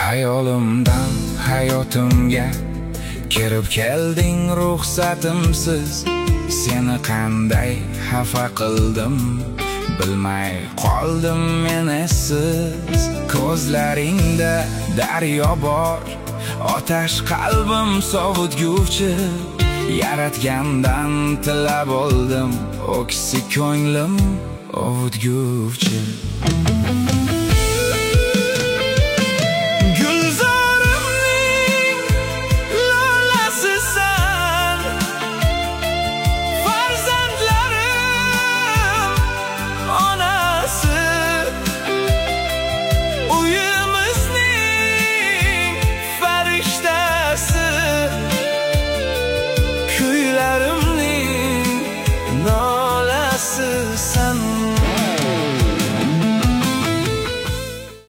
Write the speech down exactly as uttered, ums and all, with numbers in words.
Hayolimdan hayotimga kirib kelding ruxsatimsiz. Seni qanday xafa qildim, bilmay qoldim men essiz. Ko'zlaringda daryo bor, otash qalbim sovutguvchi. Yaratgandan tilab oldim, o'ksi ko'nglim ovutguvchi.